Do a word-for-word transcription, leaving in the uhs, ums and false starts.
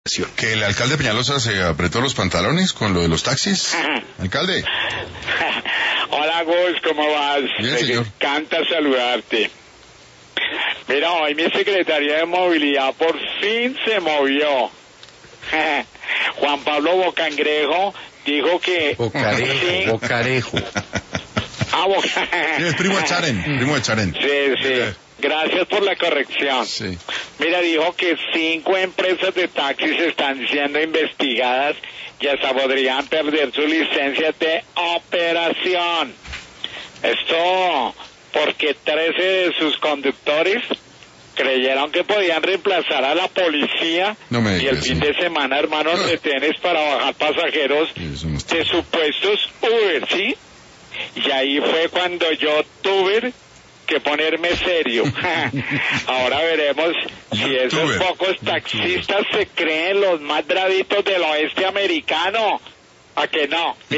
Que el alcalde Peñalosa se apretó los pantalones con lo de los taxis. Alcalde. Hola Gus, ¿cómo vas? Bien, Me señor. encanta saludarte. Mira, hoy mi secretaria de movilidad por fin se movió. Juan Pablo Bocangrejo dijo que... Bocarejo, sí. Bocarejo. Ah, Boca... Sí, es primo de Charen, primo de Charen. Sí, sí. Gracias por la corrección. Sí. Mira, dijo que cinco empresas de taxis están siendo investigadas y hasta podrían perder su licencia de operación. Esto porque trece de sus conductores creyeron que podían reemplazar a la policía No me y el digas, fin sí. de semana, hermanos, retenes para bajar pasajeros Eso no está- de supuestos Uber, ¿sí? Y ahí fue cuando yo tuve que ponerme serio. Ahora veremos si esos Youtuber. pocos taxistas se creen los más bravitos del oeste americano. ¿A que no?